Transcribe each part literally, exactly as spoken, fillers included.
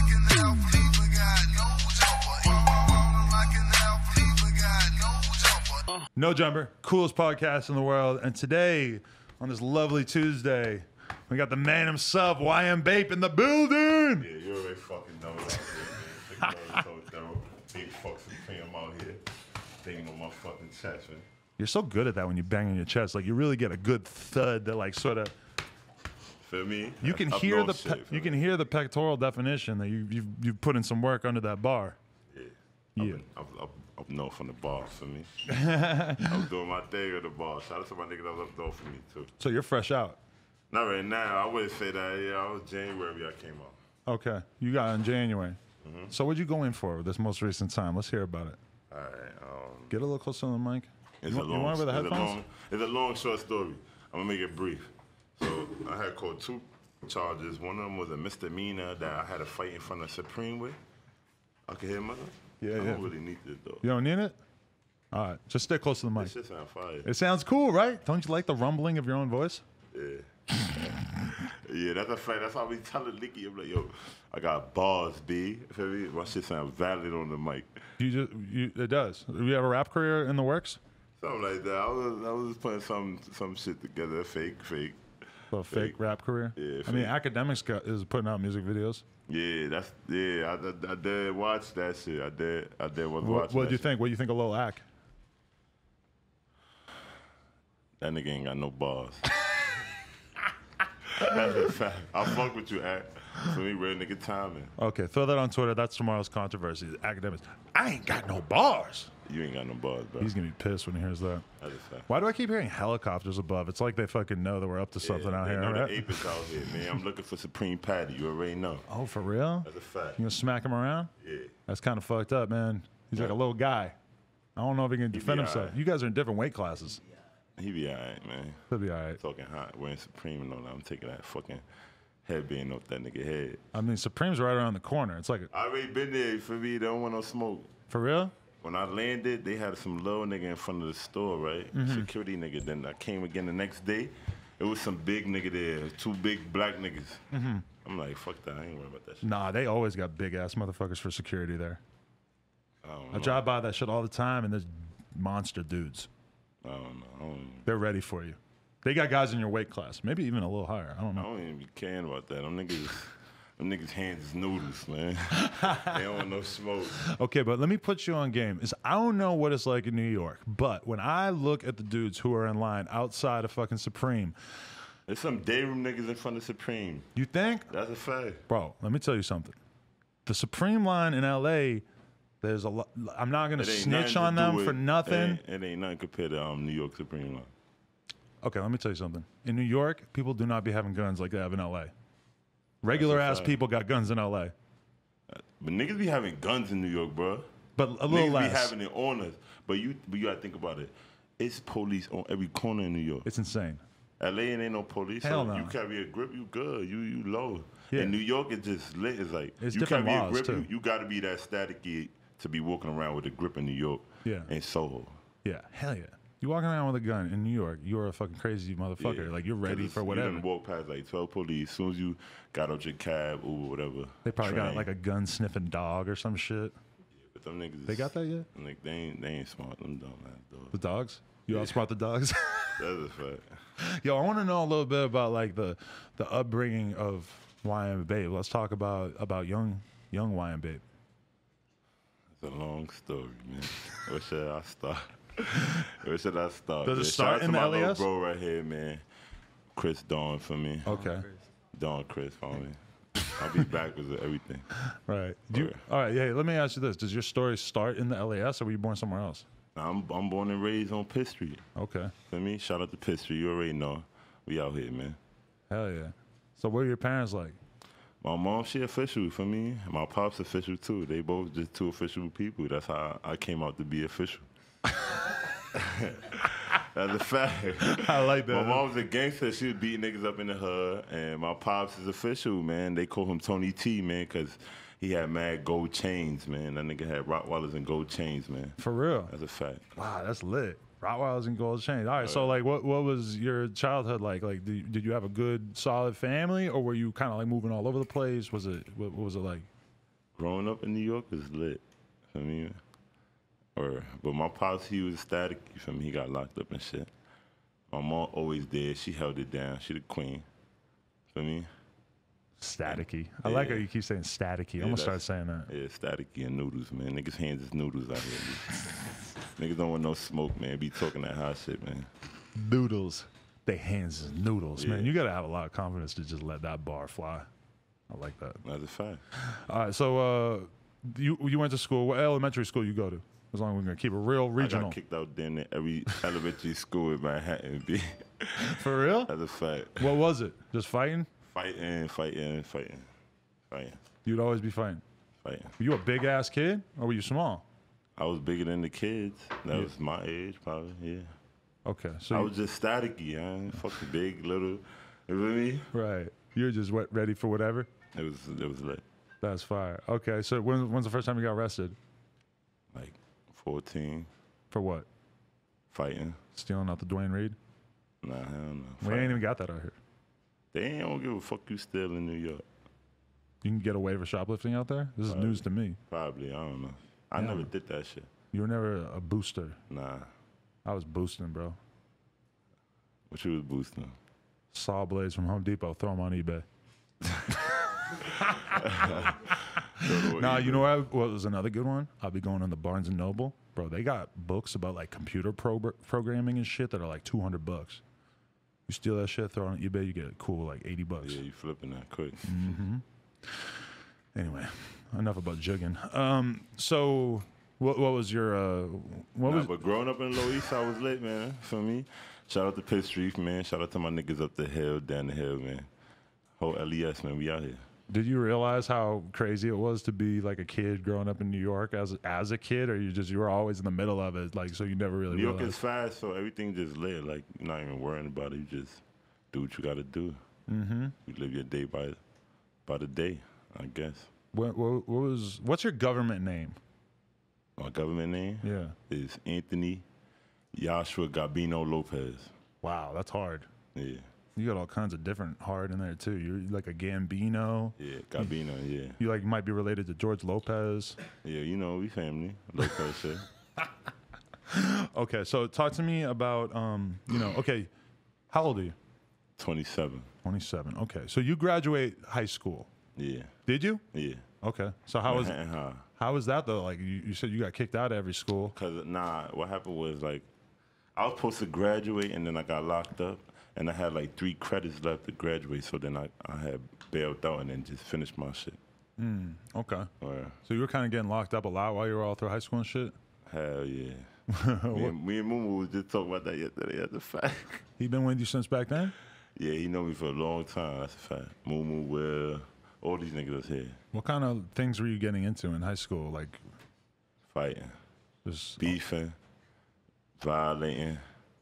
No Jumper, coolest podcast in the world. And today, on this lovely Tuesday, we got the man himself, Y M Bape, in the building. Yeah, you already fucking know it out here, man. Big thorough, big fucks and fam out here. Banging on my fucking chest, man. You're so good at that when you bang on your chest. Like, you really get a good thud that, like, sort of... Feel me? You can That's hear the shit, pe- you me? can hear the pectoral definition that you you've, you've put in some work under that bar. Yeah. Yeah. Up, up, up north from the bar for me. I was doing my thing at the bar. Shout out to my nigga that was up north for me, too. So you're fresh out. Not right now. I wouldn't say that. Yeah, I was January I came out. Okay. You got in January. Mm-hmm. So what'd you go in for this most recent time? Let's hear about it. All right. Um, Get a little closer to the mic. it's, you, a you long, want with the it's, a headphones? long, it's a long, short story. I'm going to make it brief. So I had called two charges. One of them was a misdemeanor that I had to fight in front of Supreme with. I can hear mother? Yeah, I yeah. don't really need this, though. You don't need it? All right. Just stay close to the mic. This shit sound fire. It sounds cool, right? Don't you like the rumbling of your own voice? Yeah. Yeah, that's a fact. That's how we tell it, Licky. I'm like, yo, I got bars, B. Feel me? My shit sound valid on the mic. You just you, it does. You have a rap career in the works? Something like that. I was, I was just putting some some shit together. Fake, fake. A fake, Fake. rap career? Yeah, I mean, fake. Academics got, is putting out music videos. Yeah, that's yeah. I, I, I did watch that shit. I did. I did was What watching. what that do you shit. think? What do you think of Lil Ack? That nigga ain't got no bars. That's a fact. I fuck with you, Act. For me, real nigga timing. Okay, throw that on Twitter. That's tomorrow's controversy. Academics. I ain't got no bars. You ain't got no bars, bro. He's gonna be pissed when he hears that. That's a fact. Why do I keep hearing helicopters above? It's like they fucking know that we're up to something yeah, out they here, know right? the ape is out here, man. I'm looking for Supreme Patty. You already know. Oh, for real? That's a fact. You gonna smack him around? Yeah. That's kind of fucked up, man. He's like a little guy. I don't know if he can defend be himself. alright. You guys are in different weight classes. He be alright, man. He'll be all right. Talking hot, wearing Supreme and all that. I'm taking that fucking headband off that nigga head. I mean, Supreme's right around the corner. It's like, I already been there for me. They don't want no smoke. for real? When I landed, they had some little nigga in front of the store, right? Mm-hmm. Security nigga. Then I came again the next day. It was some big nigga there, two big black niggas. Mm-hmm. I'm like, fuck that. I ain't worried about that shit. Nah, they always got big ass motherfuckers for security there. I don't I know. drive by that shit all the time, and there's monster dudes. I don't know. I don't, They're ready for you. They got guys in your weight class, maybe even a little higher. I don't I know. don't even be caring about that. Them niggas, them niggas hands is noodles, man. They don't want no smoke. Okay, but let me put you on game. Is I don't know what it's like in New York, but when I look at the dudes who are in line outside of fucking Supreme, There's some day room niggas in front of Supreme. you think, That's a fact. bro? Let me tell you something. The Supreme line in L A, there's a lot. I'm not gonna It ain't snitch nothing to on do them with- for nothing. It ain't, it ain't nothing compared to um, New York Supreme line. Okay, let me tell you something. In New York, people do not be having guns like they have in L A. Regular That's a ass fact. people got guns in L A, But niggas be having guns in New York, bro. but a little Niggas less. be having it on us. But you, but you gotta think about it. It's police on every corner in New York. It's insane. L A ain't no police. Hell so no. You carry a grip, you good. You you low. Yeah. In New York, it's just lit. It's like It's you different carry laws, a grip. too. You, you got to be that staticky to be walking around with a grip in New York. Yeah. And Soho. Yeah, hell yeah. You walking around with a gun in New York, you're a fucking crazy motherfucker. Yeah. Like you're ready 'Cause for You whatever. done walk past like twelve police. As soon as you got out your cab, Uber, whatever. They probably got train. like a gun sniffing dog or some shit. But them niggas. They got that yet? Like they ain't they ain't smart. Them dumb ass dogs. The dogs? You outsmart the dogs? That's a fact. Yo, I want to know a little bit about like the the upbringing of Y M Babe. Let's talk about about young young Y M Babe. It's a long story, man. Where should I start? Where should I start? Does it man? start Shout out in to the my L E S? little bro right here, man. Chris Dawn for me. Okay, Dawn Chris for me. I'll be back with everything. right. Do you, Okay. all right. Yeah. Let me ask you this: does your story start in the L A S, or were you born somewhere else? I'm I'm born and raised on Pitt Street. Okay. For me, shout out to Pitt Street. You already know. We out here, man. Hell yeah. So what are your parents like? My mom, she official for me. My pops official too. They both just two official people. That's how I came out to be official. That's a fact. I like that. My mom was a gangster. She was beating niggas up in the hood. And my pops is official, man. They call him Tony T, man, because he had mad gold chains, man. That nigga had Rottweilers and gold chains, man. For real? That's a fact. Wow, that's lit. Rottweilers and gold chains. All right, so like, what what was your childhood like? Like, did, did you have a good, solid family, or were you kind of like moving all over the place? Was it what, what was it like? growing up in New York is lit. I mean, or but my pops, he was static. You feel me? He got locked up and shit. My mom always there. She held it down. She the queen. Feel me? Staticky. I Yeah. like how you keep saying staticky. I'm Yeah, gonna start that's- saying that. Yeah, staticky and noodles, man. Niggas' hands is noodles out here. Niggas don't want no smoke, man. Be talking that hot shit, man. Noodles. They hands is noodles, man. Yeah. You gotta have a lot of confidence to just let that bar fly. I like that. That's a fact. All right, so uh, you you went to school. What elementary school you go to? As long as we're gonna keep it real I regional. got kicked out then every elementary school in Manhattan. B. For real? That's a fact. What was it? Just fighting? Fighting, fighting, fighting, fighting, You'd always be fighting. fighting. Were you a big ass kid or were you small? I was bigger than the kids. That Yeah. was my age, probably. Yeah. Okay, so I you- was just staticky. I ain't fucking big, little. You feel me? right. You're just what, ready for whatever. It was it was lit. That's fire. Okay, so when, when's the first time you got arrested? Like fourteen, For what? fighting. Stealing out the Dwayne Reed? Nah, hell no. We Fighting. ain't even got that out here. They ain't gonna give a fuck you still in New York. You can get away for shoplifting out there? This is news to me. Probably. I don't know. I Yeah. never did that shit. You were never a booster. Nah. I was boosting, bro. What you was boosting? Saw blades from Home Depot, throw them on eBay. Nah, you know what, what was another good one? I'll be going on the Barnes and Noble. Bro, they got books about like computer pro- programming and shit that are like two hundred bucks. You steal that shit, throw it on eBay, you get it cool like eighty bucks. Yeah, you flipping that quick. Anyway, enough about jugging. Um, so what, what was your, uh, what Nah, was, but growing up in the Lower East Side was lit, man. For me, shout out to Pitt Street, man. Shout out to my niggas up the hill, down the hill, man. Whole L E S, man. We out here. did you realize how crazy it was to be like a kid growing up in New York as, as a kid, or you just, you were always in the middle of it, like, so you never really New York realized? is fast, so everything just lit. Like, you're not even worrying about it. You just do what you got to do. Mm-hmm. You live your day by, by the day, I guess. What, what, what was, what's your government name? My government name Yeah. is Anthony Joshua Gabino Lopez. Wow, that's hard. Yeah, You got all kinds of different hard in there too. You're like a Gambino. yeah, Gabino, yeah. You like might be related to George Lopez. Yeah, you know, we family. Lopez shit. Okay, so talk to me about um, you know, okay, how old are you? twenty-seven. twenty-seven. Okay, so you graduate high school. Yeah, Did you? yeah. Okay, so how was Manhattan High. how was that though? Like you, you said you got kicked out of every school. Cause nah, what happened was like, I was supposed to graduate and then I got locked up, and I had like three credits left to graduate. So then I, I had bailed out and then just finished my shit. Okay, Or so you were kind of getting locked up a lot while you were all through high school and shit. hell yeah. me, and, me and Mumu was just talking about that yesterday. That's a fact. He been with you since back then. Yeah, he know me for a long time. That's a fact. Mumu, Will, all these niggas that's here What kind of things were you getting into in high school? Like fighting, just beefing, violating.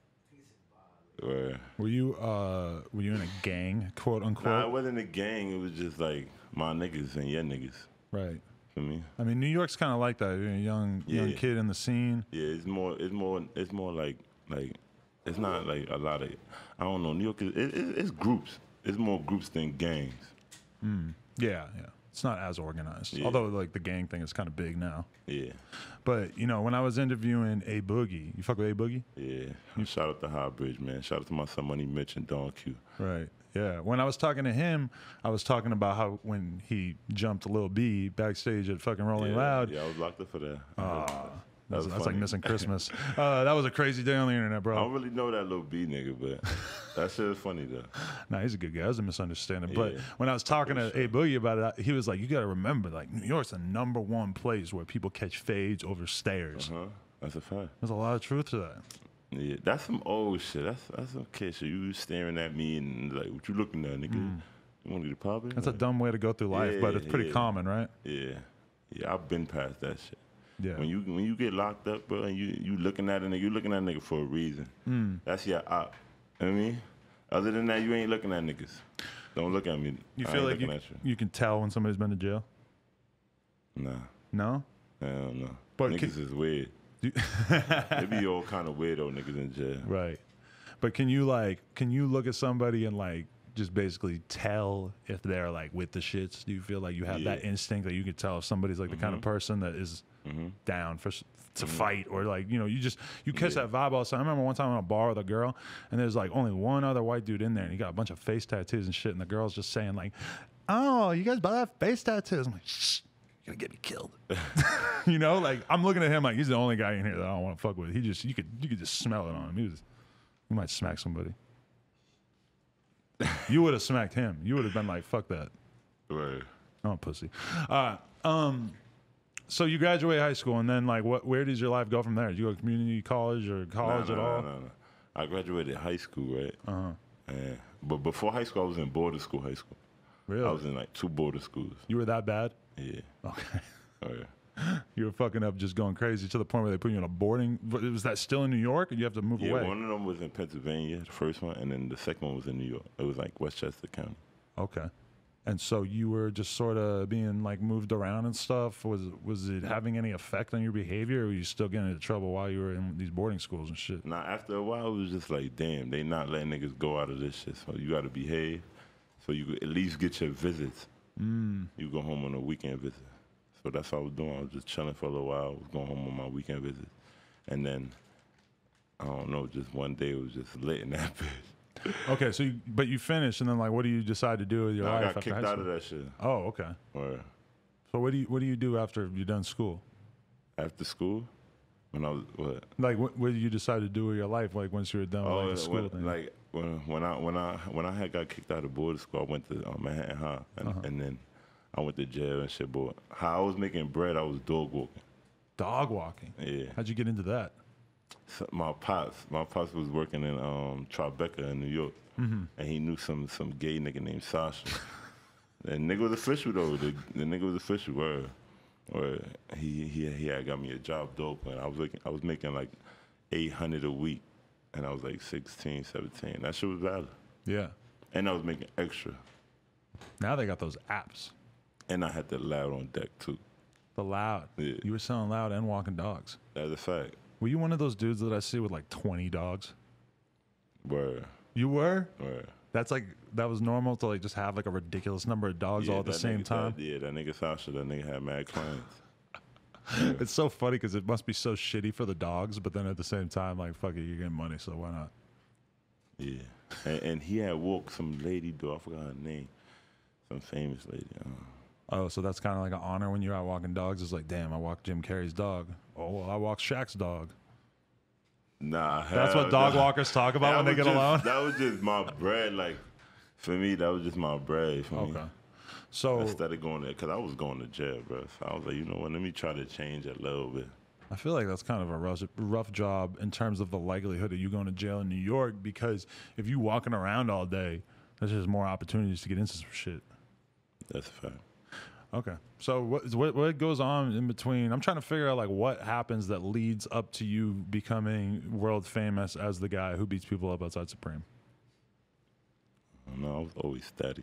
Or were you uh were you in a gang, quote unquote? nah, it wasn't a gang. It was just like my niggas and your niggas. Right. For me. I mean, New York's kind of like that. You're a young young Yeah. kid in the scene. Yeah, it's more. It's more. It's more like like. It's not like a lot of. I don't know. New York is. It, it, it's groups. It's more groups than gangs. Yeah, yeah. It's not as organized. Yeah. Although like the gang thing is kind of big now. Yeah, But you know, when I was interviewing A Boogie, you fuck with A Boogie? yeah. Shout out to High Bridge, man. Shout out to my son Money Mitch and Don Q. Right. Yeah. When I was talking to him, I was talking about how when he jumped Lil B backstage at fucking Rolling Yeah, Loud. Yeah, I was locked up for that. That's, was that's like funny. missing Christmas. uh, that was a crazy day on the internet, I bro. don't really know that little B nigga, but that shit is funny though. Nah, he's a good guy. It was a misunderstanding. But Yeah. when I was talking to A Boogie about it, he was like, "You got to remember, like New York's the number one place where people catch fades over stairs." Huh? That's a fact. There's a lot of truth to that. Yeah, that's some old shit. That's that's okay. So you staring at me and like, what you looking at, nigga? You want to get poppin'? Mm. That's a dumb way to go through life, but Yeah, it's pretty yeah. common, right? Yeah, yeah. I've been past that shit. Yeah. When you when you get locked up, bro, and you you looking at a nigga, you looking at a nigga for a reason. Mm. That's your op. You know what I mean? Other than that, you ain't looking at niggas. Don't look at me. You I feel ain't like you, looking at you. you can tell when somebody's been to jail? Nah, No? hell no. But niggas can- is weird. You- They be all kind of weirdo niggas in jail. Right. But can you like can you look at somebody and like just basically tell if they're like with the shits? Do you feel like you have that Yeah. instinct that you can tell if somebody's like the kind of person that is down for s- to fight, or like, you know, you just you catch Yeah. that vibe all the time. I remember one time in a bar with a girl, and there's like only one other white dude in there, and he got a bunch of face tattoos and shit, and the girl's just saying like, "Oh, you guys buy face tattoos?" I'm like, "Shh, you're gonna get me killed." You know, like I'm looking at him like he's the only guy in here that I don't want to fuck with. He just you could you could just smell it on him. He was he might smack somebody. You would have smacked him. You would have been like, "Fuck that." Right. I'm a pussy. Uh, um, so you graduate high school, and then like, what? Where does your life go from there? Did you go to community college or college nah, at nah, all? Nah, nah, nah. I graduated high school, right? Uh huh. Yeah. But before high school, I was in border school high school. Really? I was in like two border schools. You were that bad? Yeah. Okay. Oh, yeah. You were fucking up, just going crazy to the point where they put you in a boarding. but Was that still in New York, or you have to move Yeah, away? one of them was in Pennsylvania, the first one, and then the second one was in New York. It was like Westchester County. Okay. And so you were just sort of being like moved around and stuff. Was was it having any effect on your behavior, or were you still getting into trouble while you were in these boarding schools and shit? Now, after a while, it was just like, damn, they not letting niggas go out of this shit. So you got to behave. So you could at least get your visits. Mm. You go home on a weekend visit. So that's what I was doing. I was just chilling for a little while. I was going home on my weekend visits. And then, I don't know, just one day it was just lit in that bitch. Okay, so you, but you finished, and then like, what do you decide to do with your No, life I got after kicked high out school? of that shit. Oh, okay. Or So what do you what do you do after you're done school? after school, when I was, what? Like, what, what did you decide to do with your life? Like, once you were done with Oh, like, the school when, thing? like when when I when I when I had got kicked out of boarding school, I went to um, Manhattan High, and, Uh-huh. and then I went to jail and shit. But how I was making bread, I was dog walking. Dog walking. Yeah, How'd you get into that? so my pops, my pops was working in um, Tribeca in New York, Mm-hmm. and he knew some some gay nigga named Sasha. The nigga was official though. The, the nigga was official. Where, or he he he had got me a job dope, and I was looking, I was making like eight hundred a week, and I was like sixteen, seventeen. That shit was valid, Yeah. and I was making extra. Now they got those apps. And I had the loud on deck too. The Loud. Yeah. You were selling Loud and walking dogs. That's a fact. Were you one of those dudes that I see with like twenty dogs? Word, You were? word. That's like, that was normal to like just have like a ridiculous number of dogs Yeah, all at the that same nigga- time? That, yeah, that nigga Sasha, that nigga had mad clients. It's so funny because it must be so shitty for the dogs, but then at the same time, like, fuck it, you're getting money, so why not? Yeah, and, and he had walked some lady, though. I forgot her name. Some famous lady. Uh, Oh, so that's kind of like an honor when you're out walking dogs. It's like, damn, I walked Jim Carrey's dog. Oh, well, I walked Shaq's dog. nah, That's hell what dog nah. walkers talk about That when they was get just- alone. That was just my bread. Like, for me, that was just my bread. For me. Okay. So Instead of going there, because I was going to jail, bro. So I was like, you know what, let me try to change it a little bit. I feel like that's kind of a rough, rough job in terms of the likelihood of you going to jail in New York, because if you walking around all day, there's just more opportunities to get into some shit. That's a fact. Okay. So what, what what goes on in between? I'm trying to figure out like what happens that leads up to you becoming world famous as the guy who beats people up outside Supreme. I don't know, I was always static.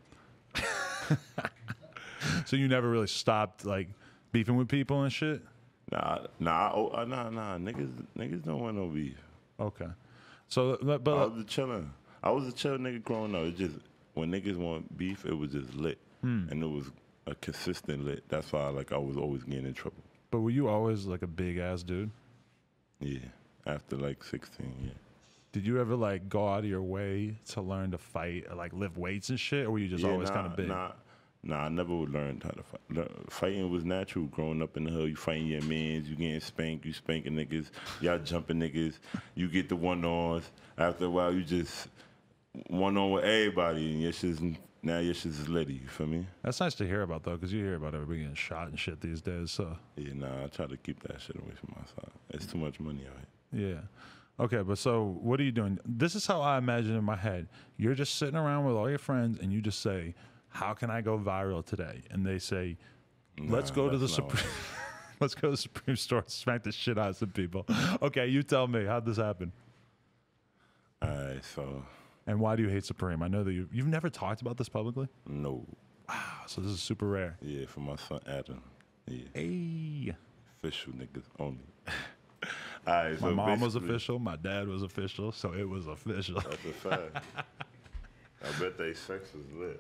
So you never really stopped like beefing with people and shit? Nah, nah, oh, uh, nah, nah. Niggas, niggas don't want no beef. Okay. So but, I but was a chillin'. I was a chill nigga growing up. It just when niggas want beef, it was just lit, Hmm. and it was a consistent lit. That's why like I was always getting in trouble. but were you always like a big ass dude? Yeah, after like sixteen, yeah. Did you ever like go out of your way to learn to fight or like lift weights and shit, or were you just yeah, always nah, kind of big? Nah, nah, I never would learn how to fight. Learn- Fighting was natural. Growing up in the hood, you fighting your mans, you getting spanked, you spanking niggas, y'all jumping niggas, you get the one ons. After a while, you just one on with everybody, and your shit's now your shit's is litty. You feel me? That's nice to hear about though, because you hear about everybody getting shot and shit these days. So Yeah, nah, I try to keep that shit away from my side. It's too much money out here. yeah. Okay, but so what are you doing? This is how I imagine in my head. You're just sitting around with all your friends and you just say, how can I go viral today? And they say, let's Nah, go to the that's not Supreme let's go to the Supreme store and smack the shit out of some people. Okay, you tell me, how'd this happen? All right, so And why do you hate Supreme? I know that you you've never talked about this publicly. no, Ah, so this is super rare. yeah, for my son Adam, yeah, Hey. official niggas only. All right, My so mom was basically- official, my dad was official, so it was official. That's a fact. I bet they sex was lit.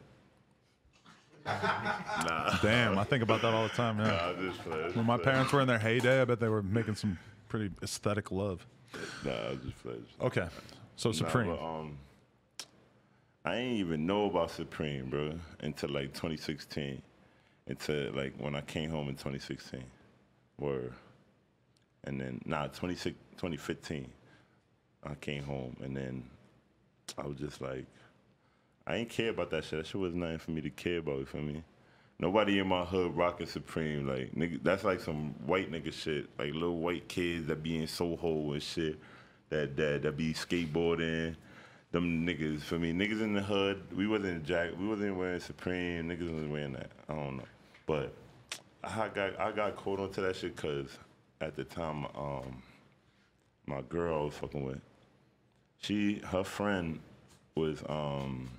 Nah. Damn, I think about that all the time. Yeah. Nah, I just play. When my parents were in their heyday, I bet they were making some pretty aesthetic love. Nah, I just play. Okay, so Supreme. Nah, but, um, I ain't even know about Supreme, bro, until like twenty sixteen. Until like when I came home in twenty sixteen, or and then nah, twenty fifteen, I came home and then I was just like, I ain't care about that shit. That shit was nothing for me to care about. You feel me? Nobody in my hood rocking Supreme. Like nigga, that's like some white nigga shit. Like little white kids that be in Soho and shit. That that that be skateboarding. Them niggas, for me, niggas in the hood, we wasn't jack, we wasn't wearing Supreme, niggas wasn't wearing that. I don't know. But I got I got caught onto that shit because at the time, um, my girl I was fucking with, she, her friend was, um,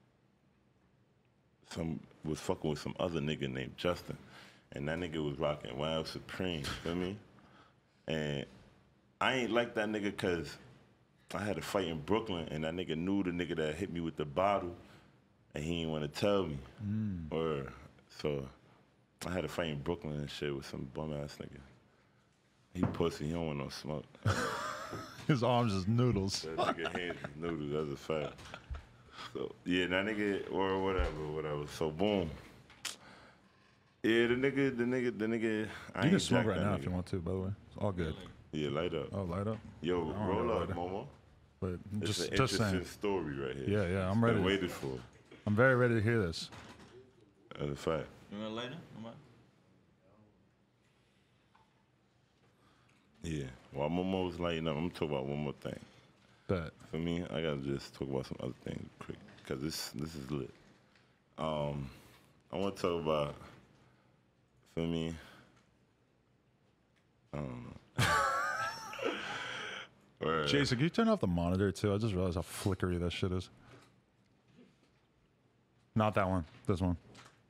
some, was fucking with some other nigga named Justin. And that nigga was rocking Wild Supreme, feel me? And I ain't like that nigga because I had a fight in Brooklyn, and that nigga knew the nigga that hit me with the bottle, and he didn't want to tell me. Mm. Or so I had a fight in Brooklyn and shit with some bum ass nigga. He pussy. He don't want no smoke. His arms is noodles. That nigga hands is noodles. That's a fact. So yeah, that nigga or whatever, whatever. So boom. Yeah, the nigga, the nigga, the nigga. I you can smoke right now nigga. if you want to. By the way, it's all good. Yeah, light up. Oh, light up. Yo, roll up, Momo. But just, it's an just interesting saying. story right here. Yeah, yeah, I'm ready. Been waited for. I'm very ready to hear this. That's a fact. You want a lighter? Yeah. While Momo was lighting up, I'm gonna talk about one more thing. Bet. For me, I gotta just talk about some other things quick because this this is lit. Um, I want to talk about. For me, I don't know. Or, Jason, can you turn off the monitor too? I just realized how flickery that shit is. Not that one. This one.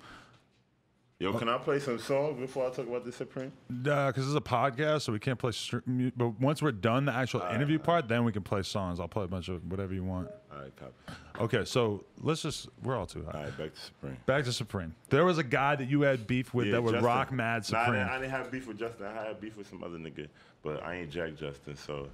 Yo, can I play some songs before I talk about the Supreme? Nah, because this is a podcast, so we can't play. Str- mu- but once we're done the actual All interview right, part, then we can play songs. I'll play a bunch of whatever you want. All right, copy. Okay, so let's just. We're all too high. All right, back to Supreme. Back to Supreme. There was a guy that you had beef with Yeah, that would Justin. rock mad Nah, I Supreme. didn't, I didn't have beef with Justin. I had beef with some other nigga, but I ain't Jack Justin, so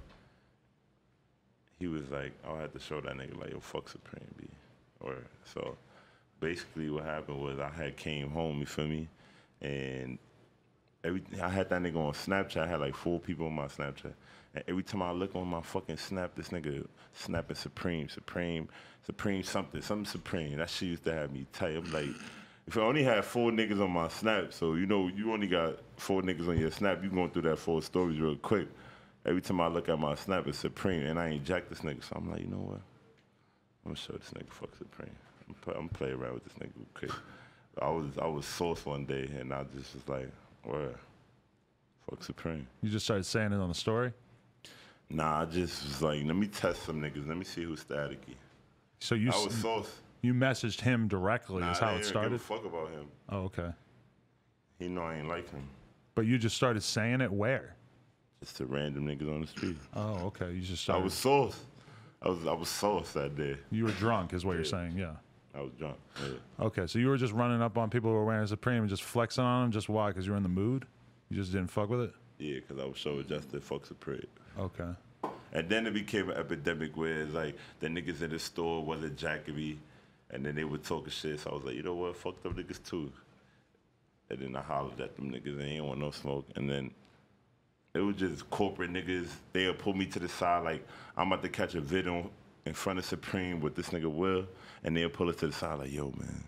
he was like, I had to show that nigga like, yo, fuck Supreme, B. Or so basically what happened was I had came home, you feel me? And every I had that nigga on Snapchat. I had like four people on my Snapchat. And every time I look on my fucking Snap, this nigga snapping Supreme, Supreme, Supreme something, something Supreme. That shit used to have me tight. I'm like, if I only had four niggas on my Snap, so you know you only got four niggas on your Snap, you going through that four stories real quick. Every time I look at my Snap, it's Supreme, and I ain't jacked this nigga. So I'm like, you know what? I'm gonna show this nigga fuck Supreme. I'm gonna play, play around with this nigga real quick. I was I was sauce one day, and I just was like, where? Fuck Supreme. You just started saying it on the story? Nah, I just was like, let me test some niggas. Let me see who's staticky. So you I s- was sauce. you messaged him directly Nah, is I how it didn't started? give a fuck about him. Oh, okay. He know I ain't like him. But you just started saying it where? Just to random niggas on the street. Oh, okay. You just I started. was sauce. I was I was sauce that day. You were drunk, is what you're saying, yeah. I was drunk. Yeah. Okay, so you were just running up on people who were wearing Supreme and just flexing on them. Just why? Because you were in the mood. You just didn't fuck with it. Yeah, because I was showing just the fuck Supreme. Okay. And then it became an epidemic where it's like the niggas in the store wasn't jacking me, and then they would talking shit. So I was like, you know what, fuck them niggas too. And then I hollered at them niggas, and they ain't want no smoke. And then it was just corporate niggas. They would pull me to the side like I'm about to catch a video in front of Supreme with this nigga Will, and they'll pull us to the side like, yo, man,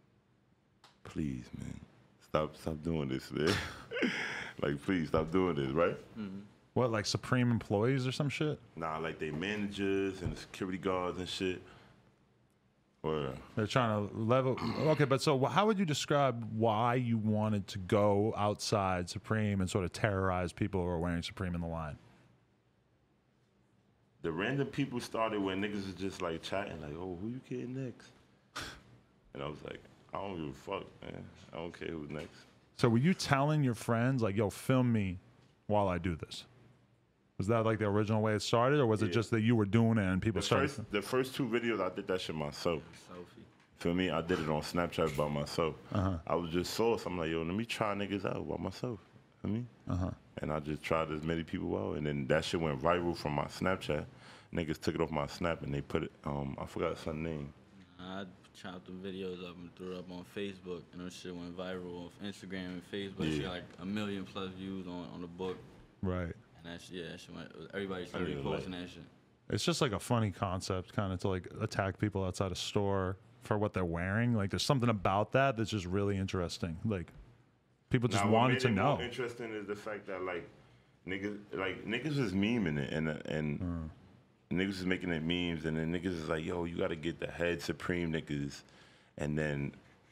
please, man, stop, stop doing this, man. Like, please stop doing this, right? Mm-hmm. What, like Supreme employees or some shit? Nah, like they managers and the security guards and shit. Or They're trying to level. Okay, but so how would you describe why you wanted to go outside Supreme and sort of terrorize people who are wearing Supreme in the line? the random people started when niggas was just like chatting, like, oh, who you getting next? And I was like, I don't give a fuck, man. I don't care who's next. So were you telling your friends, like, yo, film me while I do this? Was that like the original way it started, or was it Yeah. just that you were doing it and people The started? first, the first two videos, I did that shit myself. Sophie. For me, I did it on Snapchat by myself. Uh-huh. I was just sauce. I'm like, yo, let me try niggas out by myself. I mean, Uh-huh. and I just tried as many people out, and then that shit went viral from my Snapchat. Niggas took it off my Snap and they put it. Um, I forgot some name. I chopped the videos up and threw it up on Facebook, and that shit went viral on Instagram and Facebook. She Yeah. got like a million plus views on, on the book, Right. and that shit, yeah, that shit went, everybody started didn't like reposting that shit. It's just like a funny concept, kind of to like attack people outside a store for what they're wearing. Like, there's something about that that's just really interesting. Like, people just Now, what wanted made to it know. more interesting is the fact that like niggas, like niggas was memeing it, and and Mm. niggas was making it memes, and then niggas is like, yo, you gotta get the head Supreme niggas, and then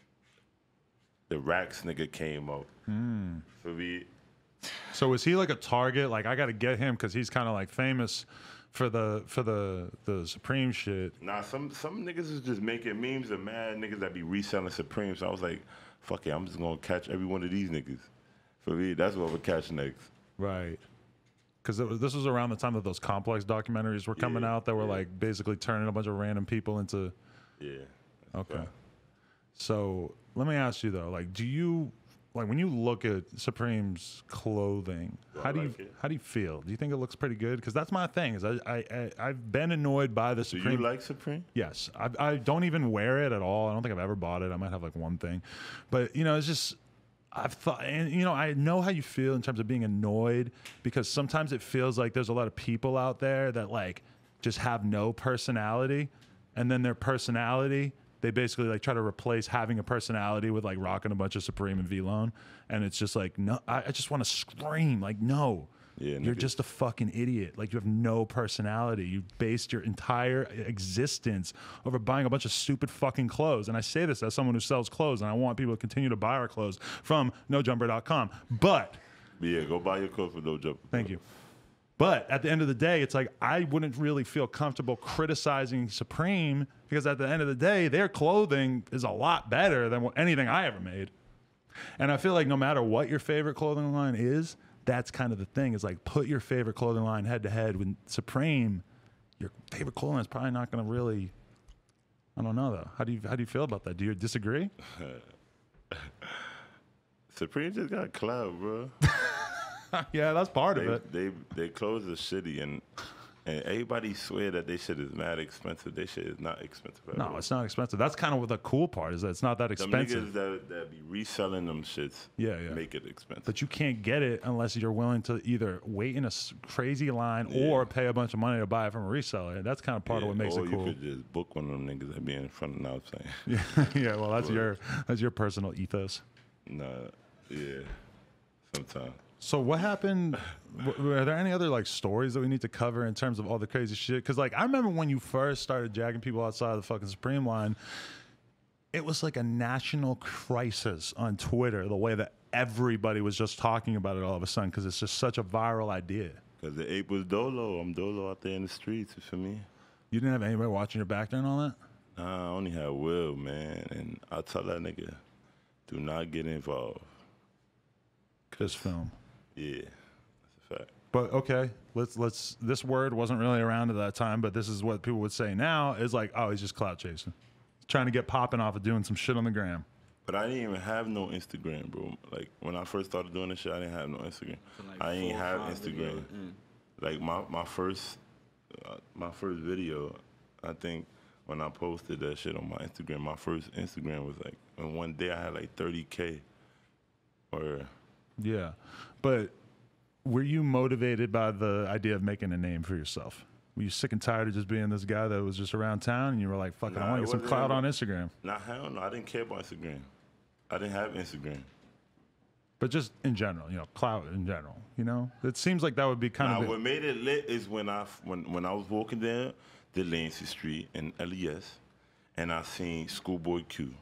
the Racks nigga came up. Hmm. So we, So is he like a target? Like, I got to get him because he's kind of like famous for the for the the Supreme shit. nah, some some niggas is just making memes of mad niggas that be reselling Supreme. So I was like, fuck it, I'm just gonna catch every one of these niggas. For me, that's what we'll catch next. Right. Because this was around the time that those Complex documentaries were coming Yeah, out that were yeah. like basically turning a bunch of random people into. Yeah. that's Okay. fact. So let me ask you though, like, do you like when you look at Supreme's clothing? Do I How do you like it? how do you feel? Do you think it looks pretty good? Because that's my thing. Is I, I I I've been annoyed by the Do Supreme. you like Supreme? Yes, I, I don't even wear it at all. I don't think I've ever bought it. I might have like one thing, but you know, it's just I've thought, and you know, I know how you feel in terms of being annoyed because sometimes it feels like there's a lot of people out there that like just have no personality, and then their personality they basically like try to replace having a personality with like rocking a bunch of Supreme and V-Lone, and it's just like no, I, I just want to scream like no. Yeah, You're niggas- just a fucking idiot. Like, you have no personality. You based your entire existence over buying a bunch of stupid fucking clothes. And I say this as someone who sells clothes, and I want people to continue to buy our clothes from no jumper dot com. But, Yeah, go buy your clothes for no jump. thank you. But at the end of the day, it's like I wouldn't really feel comfortable criticizing Supreme because at the end of the day, their clothing is a lot better than what, anything I ever made. And I feel like no matter what your favorite clothing line is, that's kind of the thing. Is like put your favorite clothing line head to head with Supreme. Your favorite clothing line is probably not going to really. I don't know though. How do you how do you feel about that? Do you disagree? Supreme just got clout, bro. Yeah, that's part of They it. they they clothes are shitty, and and everybody swear that they shit is mad expensive. They shit is not expensive at No, all. it's not expensive. That's kind of what the cool part is. That it's not that Them expensive. niggas that that be reselling them shits. Yeah, yeah. Make it expensive. But you can't get it unless you're willing to either wait in a s- crazy line Yeah. or pay a bunch of money to buy it from a reseller. That's kind of part of what makes or it cool. you could just book one of them niggas that be in front of the outside. Yeah, yeah. Well, that's your that's your personal ethos. Nah, yeah. Sometimes. So what happened? w- Were there any other like stories that we need to cover in terms of all the crazy shit? Because like I remember when you first started jagging people outside the fucking Supreme line, it was like a national crisis on Twitter. The way that everybody was just talking about it all of a sudden because it's just such a viral idea. Cause the ape was Dolo. I'm Dolo out there in the streets. You feel me? You didn't have anybody watching your back during all that. Nah, I only had Will, man, and I tell that nigga, do not get involved. This film. Yeah, that's a fact. But okay, let's let's. This word wasn't really around at that time, but this is what people would say now. Is like, oh, he's just clout chasing, trying to get popping off of doing some shit on the gram. But I didn't even have no Instagram, bro. Like when I first started doing this shit, I didn't have no Instagram. So, like, I ain't four or have five Instagram. videos in. Like my my first uh, my first video, I think when I posted that shit on my Instagram, my first Instagram was like, and one day I had like thirty K. Or Yeah, but were you motivated by the idea of making a name for yourself? Were you sick and tired of just being this guy that was just around town, and you were like, "Fuck it, I Nah, want to it get some wasn't clout ever- on Instagram"? nah, hell no, I didn't care about Instagram. I didn't have Instagram. But just in general, you know, clout in general. You know, it seems like that would be kind Nah, of. what made it lit is when I when when I was walking down Delancey Street in L E S, and I seen Schoolboy Q.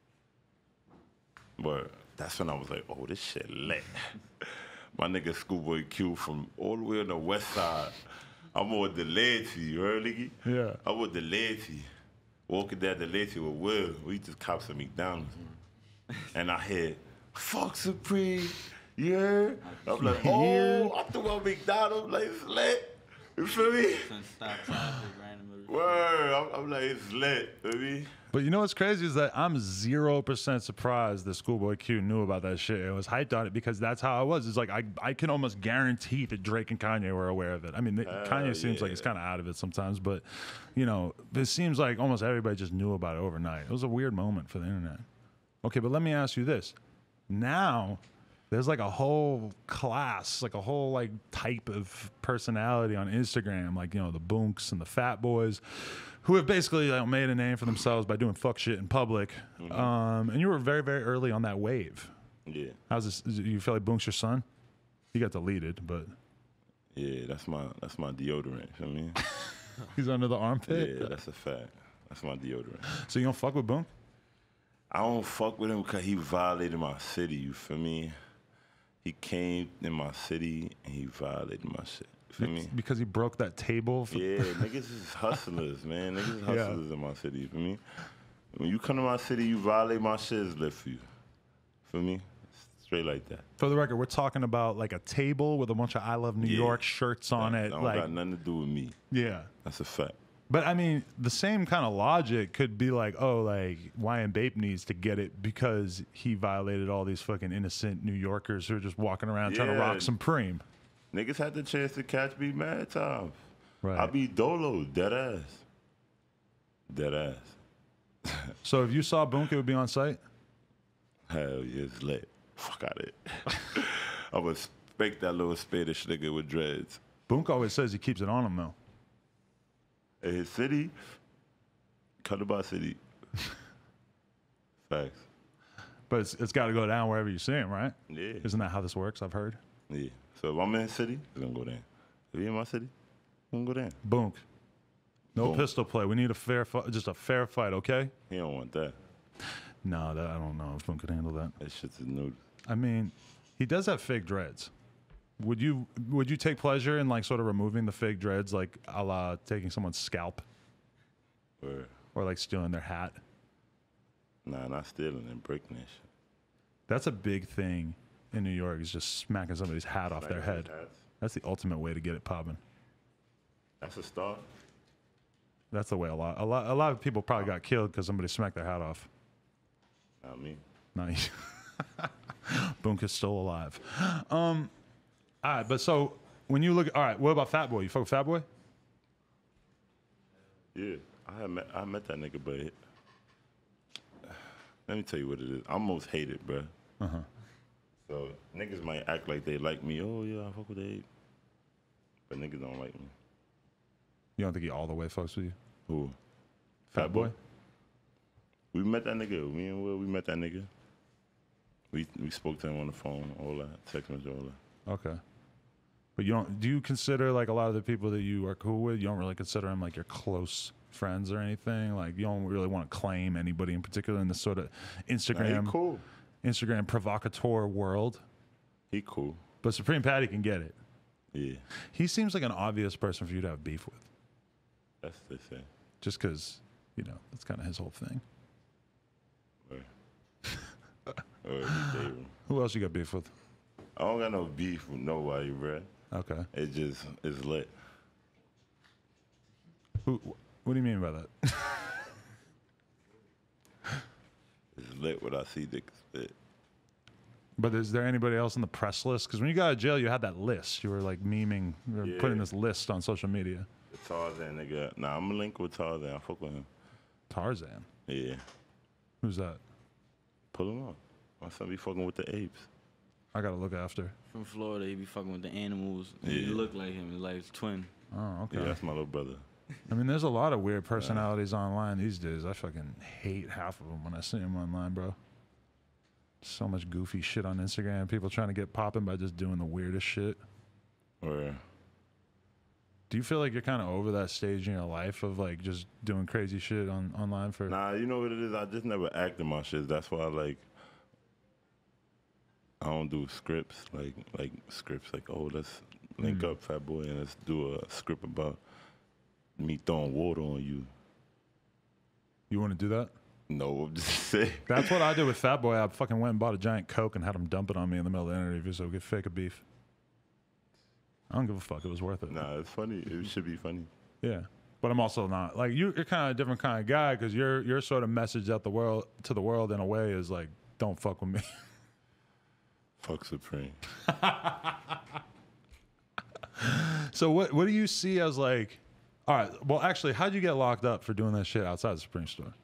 But that's when I was like, oh, this shit lit. My nigga Schoolboy Q from all the way on the west side. I'm on Delancey, you heard, nigga? Yeah. I'm on Delancey. Walking down Delancey with Will. We just cops at McDonald's. And I heard, fuck Supreme. You heard? I'm like, oh, I threw my McDonald's like it's lit. You feel me? Since stop traffic, random. Word. I'm, I'm like, it's lit, baby. But you know what's crazy is that I'm zero percent surprised that Schoolboy Q knew about that shit and was hyped on it because that's how I was. It's like I, I can almost guarantee that Drake and Kanye were aware of it. I mean, the, Hell Kanye seems yeah. like he's kind of out of it sometimes, but you know, it seems like almost everybody just knew about it overnight. It was a weird moment for the internet. Okay, but let me ask you this: now, there's like a whole class, like a whole like type of personality on Instagram, like, you know, the Boonks and the Fat Boys, who have basically like, made a name for themselves by doing fuck shit in public. Mm-hmm. Um, and you were very, very early on that wave. Yeah. How's this? Is it, you feel like Boonks your son? He got deleted, but Yeah, that's my that's my deodorant. You know what I mean? he's under the armpit. Yeah, that's a fact. That's my deodorant. So you don't fuck with Boonk? I don't fuck with him because he violated my city. You feel me? He came in my city and he violated my shit. You feel me? Because he broke that table. For Yeah, niggas is hustlers, man. Niggas is hustlers yeah. in my city. You feel me? When you come to my city, you violate my shit, it's lit for you. Feel me? Straight like that. For the record, we're talking about like a table with a bunch of I Love New Yeah. York shirts on that, it. That don't like, got nothing to do with me. Yeah. That's a fact. But I mean, the same kind of logic could be like, oh, like Wyan Bape needs to get it because he violated all these fucking innocent New Yorkers who are just walking around trying to Yeah. rock Supreme. Niggas had the chance to catch me mad times. Right. I be dolo, dead ass. Dead ass. So if you saw Boonk, it would be on site? Hell yeah, it's lit. Fuck out of it. I would spank that little Spanish nigga with dreads. Boonk always says he keeps it on him, though. In his city, cut about city. Facts. But it's, it's got to go down wherever you see him, right? Yeah. Isn't that how this works? I've heard. Yeah. So if I'm in the city, it's gonna go down. If he in my city, it's gonna go down. Boonk. No Boonk. pistol play. We need a fair fight, just a fair fight, okay? He don't want that. No, that, I don't know if Boonk could handle that. That shit's a nude. I mean, he does have fake dreads. Would you would you take pleasure in like sort of removing the fake dreads, like a la taking someone's scalp Or or like stealing their hat? nah, not stealing and breaking that shit. That's a big thing in New York. Is just smacking somebody's hat off their Smacking head. their hats. That's the ultimate way to get it popping. That's a start. That's the way a lot a lot a lot of people probably got killed because somebody smacked their hat off. Not me. Nice. Boonk is still alive. Um, all right, but so when you look, all right, what about Fat Boy? You fuck with Fat Boy? Yeah, I had met, I met that nigga, but it, let me tell you what it is. I'm most hated, bro. Uh huh. So niggas might act like they like me. Oh yeah, I fuck with Abe, but niggas don't like me. You don't think he all the way fucks with you? Who? Fat Boy? We met that nigga. Me and Will, we met that nigga. We we spoke to him on the phone, all that, text message, all that. Okay. But you don't, do you consider like a lot of the people that you are cool with, you don't really consider them like your close friends or anything? Like you don't really want to claim anybody in particular in this sort of Nah, Instagram, he cool. Instagram provocateur world? He cool. But Supreme Patty can get it. Yeah, He seems like an obvious person for you to have beef with. that's the thing. Just because, you know, that's kind of his whole thing. Or, or every day. Who else you got beef with? I don't got no beef with nobody, bro. Okay. It just it's lit. Who? What do you mean by that? It's lit what I see niggas spit. But is there anybody else on the press list? Because when you got out of jail, you had that list. You were like memeing, you were Yeah. putting this list on social media. The Tarzan nigga. Nah, I'm a link with Tarzan. I fuck with him. Tarzan. Yeah. Who's that? Pull him up. My son be fucking with the apes. I gotta look after. From Florida, he be fucking with the animals. And He Yeah. look like him. He's like his twin. Oh, okay. Yeah, that's my little brother. I mean, there's a lot of weird personalities online these days. I fucking hate half of them when I see them online, bro. So much goofy shit on Instagram. People trying to get popping by just doing the weirdest shit. Or Do you feel like you're kind of over that stage in your life of like just doing crazy shit on online for? nah, you know what it is? I just never acted my shit. That's why like I don't do scripts like like scripts like oh let's link Mm. up Fat Boy and let's do a script about me throwing water on you. You want to do that? No, I'm just saying. That's what I did with Fat Boy. I fucking went and bought a giant Coke and had him dump it on me in the middle of the interview so we could fake a beef. I don't give a fuck. It was worth it. Nah, it's funny. It should be funny. Yeah. But I'm also not. Like, you, you're kind of a different kind of guy because your your sort of message out the world to the world in a way is like, don't fuck with me. Fuck Supreme. So what what do you see as like, all right, well, actually, how'd you get locked up for doing that shit outside the Supreme store?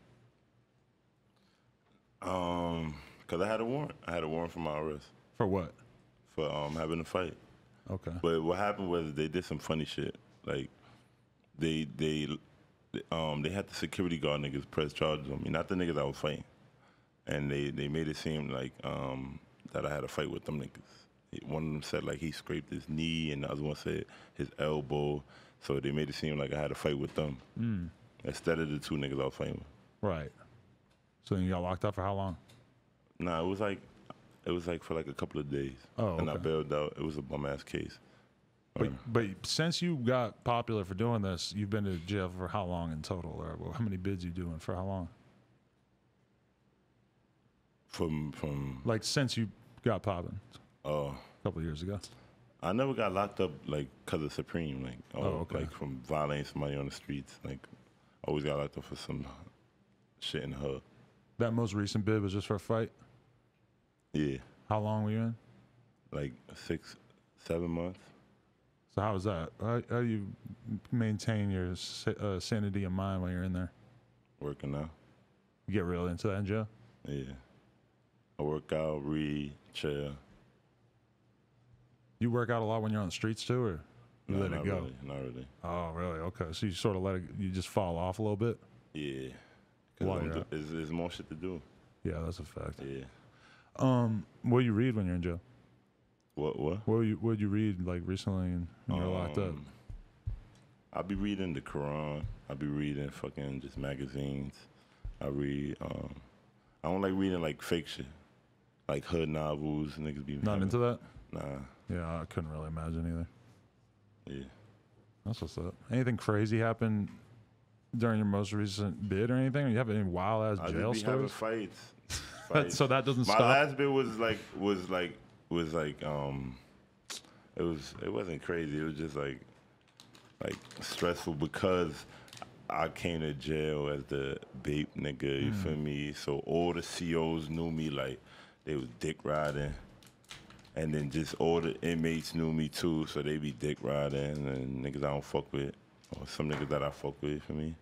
Um, Because I had a warrant. I had a warrant for my arrest For what? for um having a fight. Okay. But what happened was they did some funny shit. Like, they they um they had the security guard niggas press charges on me, not the niggas I was fighting. And they, they made it seem like um that I had a fight with them niggas. One of them said like he scraped his knee, and the other one said his elbow. So they made it seem like I had a fight with them Mm. instead of the two niggas I was fighting with. Right. So then you got locked up for how long? Nah, it was like it was like for like a couple of days. Oh, And I okay. bailed out. It was a bum ass case. But, but since you got popular for doing this, you've been to jail for how long in total? Or how many bids you doing for how long? From from Like since you got popping uh a couple of years ago. I never got locked up like cause of Supreme, like or, Oh, okay. like from violating somebody on the streets. Like always got locked up for some shit in the hood. That most recent bid was just for a fight? Yeah, How long were you in? like six, seven months. So how was that? How, how do you maintain your sa- uh, sanity of mind while you're in there? Working out. You get real into that in jail? Yeah, I work out, read, chill. You work out a lot when you're on the streets too, or you No, let not it go? really, not really. Oh, really? Okay. So you sort of let it, you just fall off a little bit? Yeah, While because you're out. there's, there's more shit to do. Yeah, that's a fact. Yeah. Um, what do you read when you're in jail? What what? What you what you read like recently and when you're locked up? Um, I'll be reading the Quran. I'll be reading fucking just magazines. I read. Um, I don't like reading like fake shit, like hood novels. Niggas be Not having- into that? Nah. Yeah, I couldn't really imagine either. Yeah. That's what's up. Anything crazy happen during your most recent bid or anything? Or you have any wild ass I jail just be having stories? fights. fights. So that doesn't My stop. last bit was like was like was like um, it was it wasn't crazy. It was just like like stressful because I came to jail as the bape nigga. You feel me? So all the C Os knew me like they was dick riding. And then just all the inmates knew me too, so they be dick riding and niggas I don't fuck with, or some niggas that I fuck with for me.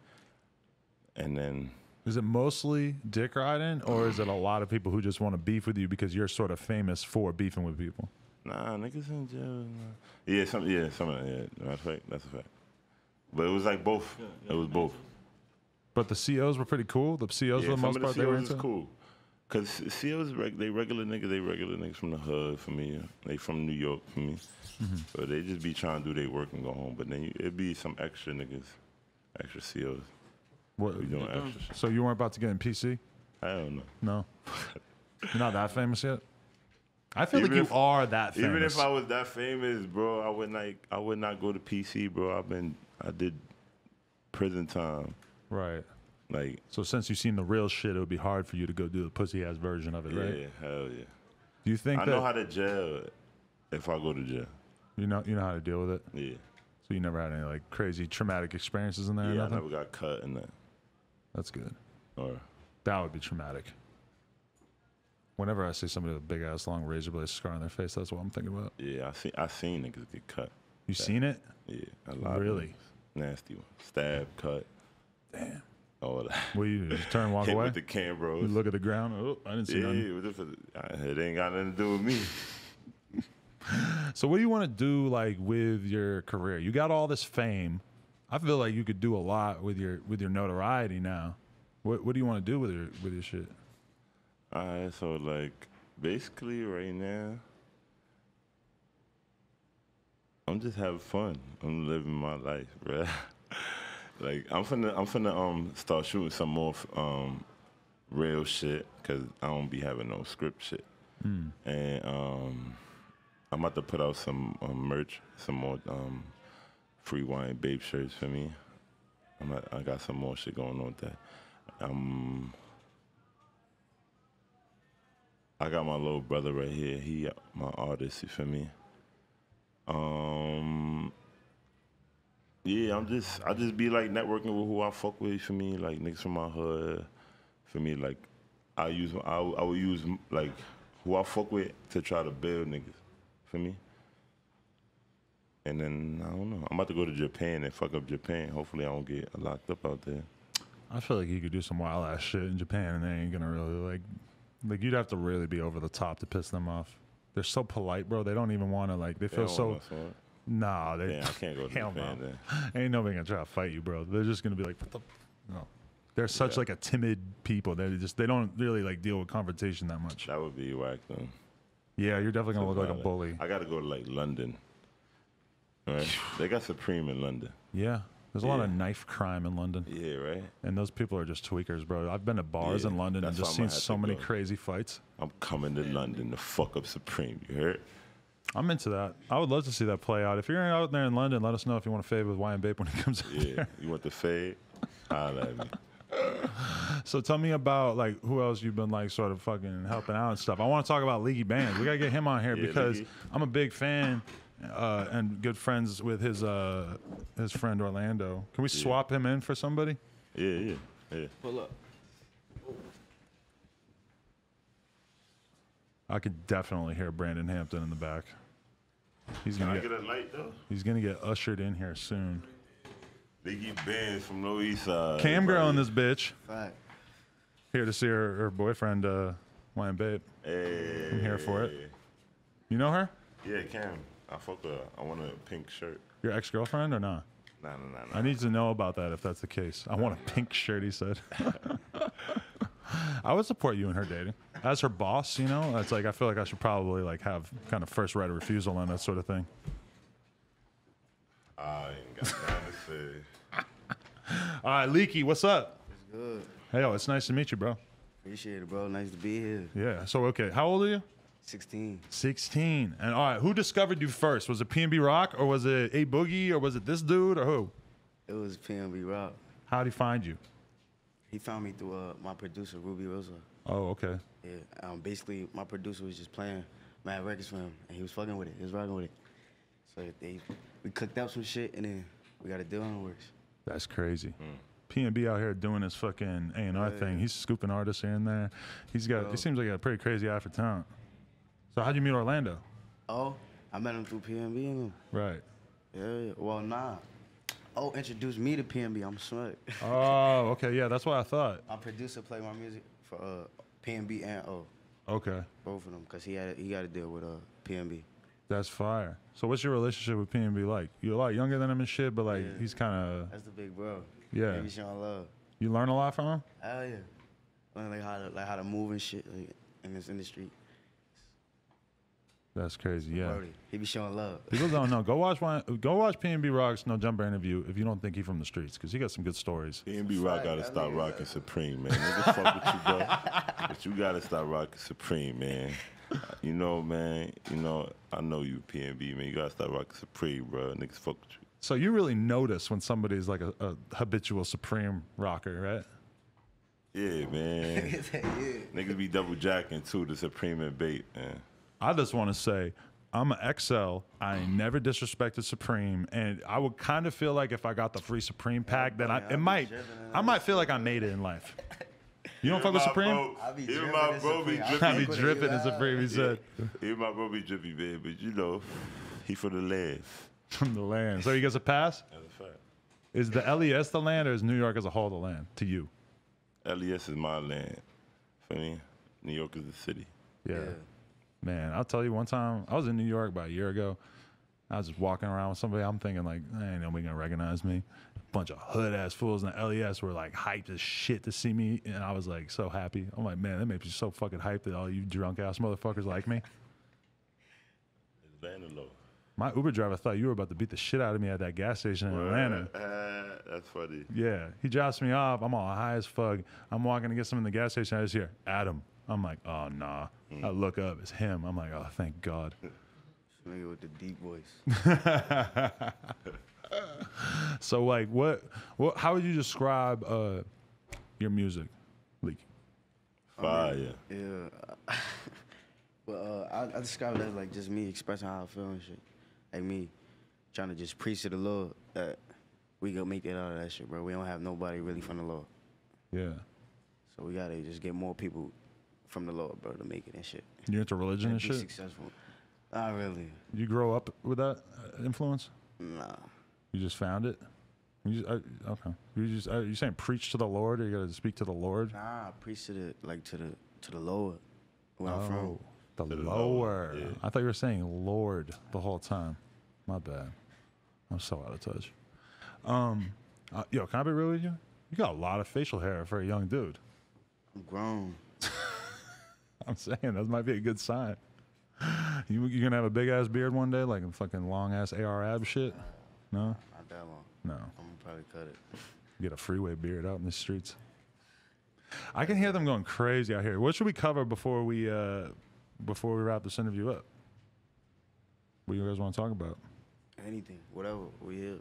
And then Is it mostly dick riding, or is it a lot of people who just want to beef with you because you're sort of famous for beefing with people? nah, niggas in jail. Nah. Yeah, some yeah, some of that. Yeah, that's a fact. That's a fact. But it was like both. It was both. But the C Os were pretty cool. The C Os Yeah, for the some most of the part C they were Os into. is cool. Cause C Os reg- they regular niggas, they regular niggas from the hood for me. They from New York for me. Mm-hmm. So they just be trying to do their work and go home. But then you, it be some extra niggas, extra C Os. What, Be doing extra shit. so you weren't about to get in P C? I don't know. No. You're not that famous yet? I feel Even like you if- are that famous. Even if I was that famous, bro, I would not. I would not go to P C, bro. I've been. I did prison time. Right. Like, So since you've seen the real shit, it would be hard for you to go do the pussy ass version of it, yeah, right? hell yeah. Do you think I that know how to jail if I go to jail. you know you know how to deal with it? Yeah. So you never had any like crazy traumatic experiences in there? or Yeah, I nothing? never got cut in that. That's good. Or That would be traumatic. Whenever I see somebody with a big ass long razor blade scar on their face, that's what I'm thinking about. yeah, I seen I seen niggas get cut. You seen it? Yeah, a lot. Really? Of niggas. Nasty one. Stab, cut, Damn. all that. What do you do? Just turn and walk Hit away? with the Cambros. You look at the ground. Oh, I didn't see yeah, nothing. what the fuck- it ain't got nothing to do with me. So what do you want to do like with your career? You got all this fame. I feel like you could do a lot with your with your notoriety now. What what do you want to do with your with your shit? All right, so like basically right now, I'm just having fun. I'm living my life, bro. Like I'm finna, I'm finna um start shooting some more um real shit because I don't be having no script shit. And um, I'm about to put out some um, merch, some more um free wine babe shirts for me. I'm at, I got some more shit going on with that. Um, I got my little brother right here. He my artist. You feel me? Um. Yeah, I'm just I just be like networking with who I fuck with. For me, like niggas from my hood. For me, like I use I I would use like who I fuck with to try to build niggas. For me. And then I don't know. I'm about to go to Japan and fuck up Japan. Hopefully, I don't get locked up out there. I feel like you could do some wild ass shit in Japan, and they ain't gonna really like. Like you'd have to really be over the top to piss them off. They're so polite, bro. They don't even want to like. They They feel don't so. want no smoke. Nah, they. Damn, I can't go to hell Japan no. then. Ain't nobody gonna try to fight you, bro. They're just gonna be like, what the. No. They're such Yeah. like a timid people. They just they don't really like deal with confrontation that much. That would be whack though. Yeah, you're definitely gonna look like a Violent. bully. I gotta go to like London. Right? They got Supreme in London. Yeah, there's a lot Yeah. of knife crime in London, Yeah, right. and those people are just tweakers, bro. I've been to bars Yeah, in London and that's just why seen I'ma have so to many go. crazy fights. I'm coming to London to fuck up Supreme. You heard? I'm into that. I would love to see that play out. If you're out there in London, let us know if you want to fade with Y and Bape when he comes out Yeah. there. You want the fade? Holla at me. So tell me about like who else you've been like sort of fucking helping out and stuff. I want to talk about Leaky Bands. We gotta get him on here Yeah, because Leaky. I'm a big fan uh, and good friends with his uh, his friend Orlando. Can we swap him in for somebody? Yeah, yeah, yeah. Pull up. I could definitely hear Brandon Hampton in the back. He's Can gonna I get, get a light though? he's gonna get ushered in here soon. Leaky Bands from Lower East Side. Cam girl in Everybody- this bitch. Fact. Here to see her, her boyfriend, uh, Y and Bape. Hey. I'm here for it. You know her? Yeah, Cam. I fuck with her. I want a pink shirt. Your ex girlfriend or not? Nah, nah, nah, nah. I need to know about that if that's the case. I want a pink shirt, he said. I would support you in her dating. As her boss, you know, it's like I feel like I should probably like have kind of first right of refusal on that sort of thing. I ain't got nothing to say. All right, Leaky, what's up? It's good. Hey, yo, it's nice to meet you, bro. Appreciate it, bro. Nice to be here. Yeah. So, okay, how old are you? sixteen. sixteen. And all right, who discovered you first? Was it P N B Rock or was it A Boogie or was it this dude or who? It was P N B Rock. How'd he find you? He found me through uh, my producer, Ruby Rosa. Oh, okay. Yeah. Um, basically, my producer was just playing mad records for him, and he was fucking with it. He was rocking with it. So they, we cooked up some shit, and then we got a deal on the works. That's crazy. P N B out here doing his fucking A and R Yeah. thing. He's scooping artists here and there. He's got. Bro. He seems like a pretty crazy eye for talent. So how'd you meet Orlando? Oh, I met him through P N B and him. Right. Yeah, yeah. Well, nah. Oh, introduced me to P N B. I'm smart. Oh, okay. Yeah, that's what I thought. My producer played my music for uh, P N B and O, Okay, both of them, because he had he got to deal with uh, P N B. that's fire. So what's your relationship with P N B like? You're a lot younger than him and shit, but like Yeah. he's kind of. That's the big bro. Yeah. He be showing love. You learn a lot from him. Hell yeah. Learn like how to like how to move and shit like, in this industry. That's crazy. Yeah. Brody, he be showing love. People don't know. Go watch one. Go watch P N B Rock's No Jumper interview if you don't think he from the streets, because he got some good stories. P N B Rock Fact, gotta that stop nigga- rocking Supreme, man. Niggas fuck with you, bro. But you gotta stop rocking Supreme, man. You know, man. You know, I know you, P N B, man. You gotta stop rocking Supreme, bro. Niggas fuck with you. So you really notice when somebody's like a, a habitual Supreme rocker, right? Yeah, man. yeah. Niggas be double jacking too, the Supreme and bait, man. I just want to say I'm an X L. I ain't never disrespected Supreme, and I would kind of feel like if I got the free Supreme pack, then I I'll it be might dripping in I that might feel like I made it in life. You don't fuck with My Supreme? bro- I be Even dripping my in bro be Supreme. I dripping. I be fuck with dripping you, in yeah. Supreme. He said Even my bro be drippy, man. But you know, he for the land. from the land. So he gets a pass. That's a fact. Is the L E S the land, or is New York as a whole the land to you? L E S is my land. For me, New York is the city. Yeah. Yeah. Man, I'll tell you one time, I was in New York about a year ago. I was just walking around with somebody. I'm thinking, like, ain't nobody gonna recognize me. A bunch of hood ass fools in the L E S were like hyped as shit to see me. And I was like, so happy. I'm like, man, that makes me so fucking hyped that all you drunk ass motherfuckers like me. It's Vanderlow. My Uber driver thought you were about to beat the shit out of me at that gas station in Atlanta. Uh, that's funny. Yeah. He drops me off. I'm all high as fuck. I'm walking to get something in the gas station. I just hear, Adam. I'm like, oh, nah. I look up. It's him. I'm like, oh, thank God. Nigga with the deep voice. So, like, what, what, how would you describe uh, your music, Leaky? Fire. Yeah. Well, uh, I, I describe it as like just me expressing how I feel and shit. Like me trying to just preach to the Lord that we gonna make that out of that shit, bro. We don't have nobody really from the Lord. Yeah. So we gotta just get more people from the Lord, bro, to make it and shit. You into religion and be shit? Successful. Not really. You grow up with that uh, influence? Nah. You just found it? You just, uh, okay. You just are you saying preach to the Lord, or you gotta speak to the Lord? Nah, I preach to the like to the to the Lord where I'm Oh, from. the To the lower. lower, yeah. I thought you were saying Lord the whole time. My bad. I'm so out of touch. Um, uh, yo, can I be real with you? You got a lot of facial hair for a young dude. I'm grown. I'm saying that might be a good sign. You you gonna have a big ass beard one day, like a fucking long ass A R ab shit? No, Not that long. no. I'm gonna probably cut it. Get a freeway beard out in the streets. I can hear them going crazy out here. What should we cover before we uh, before we wrap this interview up? What do you guys want to talk about? Anything, whatever. We here.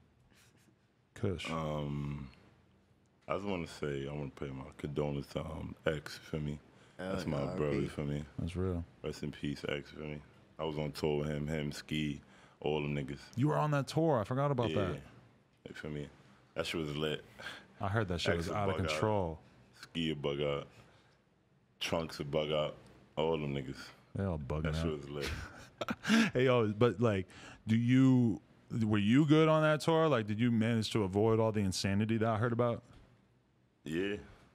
Kush. Um, I just want to say I want to pay my condolences to um, X for me. Hell That's yeah, my R I P. brother for me. That's real. Rest in peace, X for me. I was on tour with him, him, Ski, all them niggas. You were on that tour. I forgot about yeah, that. like, for me. That shit was lit. I heard that shit X was a out of bug out. control. Ski a bug out. Trunks a bug out. All them niggas. They all bugging That shit out. was lit. Hey yo, but like, do you were you good on that tour? Like, did you manage to avoid all the insanity that I heard about? Yeah,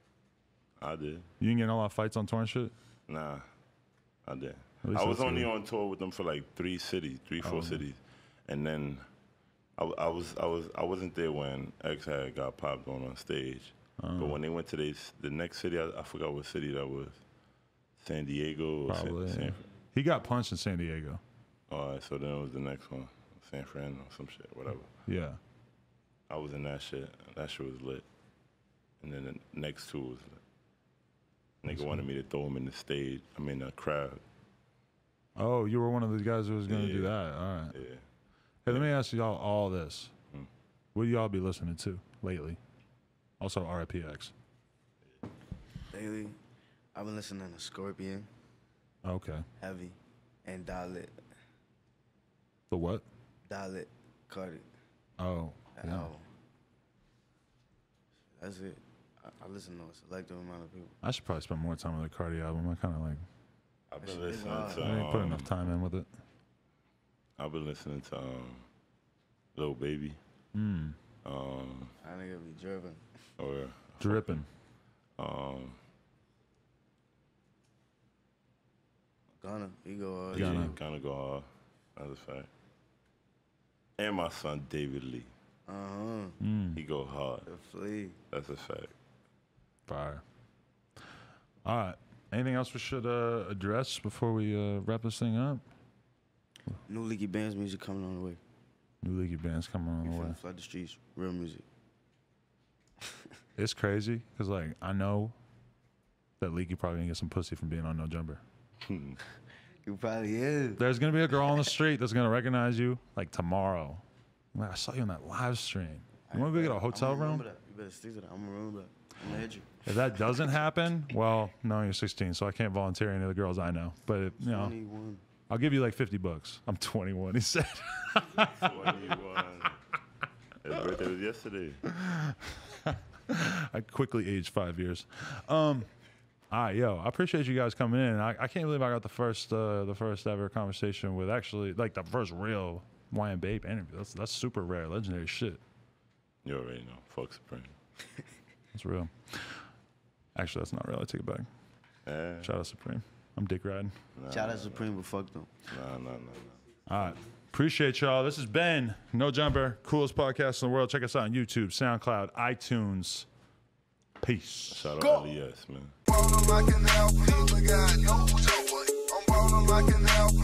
I did. You didn't get in a lot of fights on tour and shit. Nah, I did. At least I was that's only good. on tour with them for like three cities, three, four Oh. cities, and then I, I was, I was, I wasn't there when X had got popped on on stage. Oh. But when they went to they, the next city, I, I forgot what city that was. San Diego. Or Probably. San, yeah. San, He got punched in San Diego. all right, so then it was the next one, San Fran or some shit, whatever. Yeah. I was in that shit. That shit was lit. And then the next two was lit. Nigga wanted me to throw him in the stage. I mean the crowd. Oh, you were one of those guys who was going to do Yeah. that. All right. Yeah. Hey, let me ask y'all all this. Hmm. What do y'all be listening to lately? Also, R I P X. Lately, I've been listening to Scorpion, Okay. Heavy, and Dalit. The what? Dalit, Cardi. Oh, That yeah. album. That's it. I, I listen to a selective amount of people. I should probably spend more time with the Cardi album. I kind of like. I've That been shit is listening hard. to I didn't put um, enough time in with it. I've been listening to um, Lil Baby. Mm. Um, I nigga be driven. or Dripping. um, Gunna, he go hard. Gunna. yeah, kind of go hard. That's a fact. And my son David Lee, Uh-huh. Mm. he go hard. The Flea. That's a fact. Fire. All right. Anything else we should uh, address before we uh, wrap this thing up? New Leaky Band's music coming on the way. New Leaky Band's coming on We the way. finna flood the streets. Real music. It's crazy because, like, I know that Leaky probably gonna get some pussy from being on No Jumper. You probably is. There's gonna be a girl on the street that's gonna recognize you like tomorrow. Like, I saw you on that live stream. You want to go get a hotel I'ma room? remember that. You better stick to that. I'm gonna remember that. I'm gonna hit you. If that doesn't happen, well, no, you're sixteen, so I can't volunteer any of the girls I know. But if, you know, twenty-one. I'll give you like fifty bucks. I'm twenty-one. He said. twenty-one. His birthday was yesterday. I quickly aged five years. Um, all right, yo, I appreciate you guys coming in. I, I can't believe I got the first, uh, the first ever conversation with actually like the first real Y M Bape interview. That's that's super rare, legendary shit. You already know. Fuck Supreme. That's real. Actually, that's not real. I take it back. Yeah. Shout out Supreme. I'm dick riding. Nah, Shout out Supreme, but fuck them. Nah, nah, nah, nah. All right. Appreciate y'all. This has been No Jumper, coolest podcast in the world. Check us out on YouTube, SoundCloud, iTunes. Peace. Shout out L E S, man. Ballin' like an alpha, look, I know who's over. I'm ballin' like an alpha.